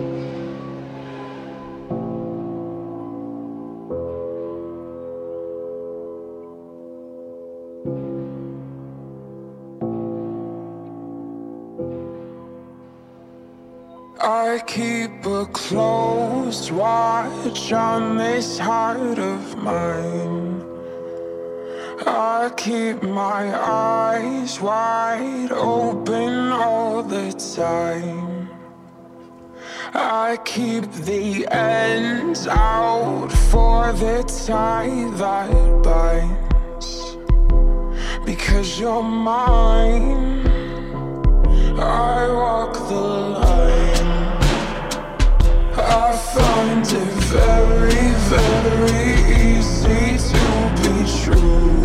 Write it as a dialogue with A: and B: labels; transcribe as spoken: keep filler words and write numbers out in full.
A: I keep a close watch on this heart of mine. I keep my eyes wide open all the time. I keep the ends out for the tie that binds. Because you're mine, I walk the line. I find it very, very easy to be true.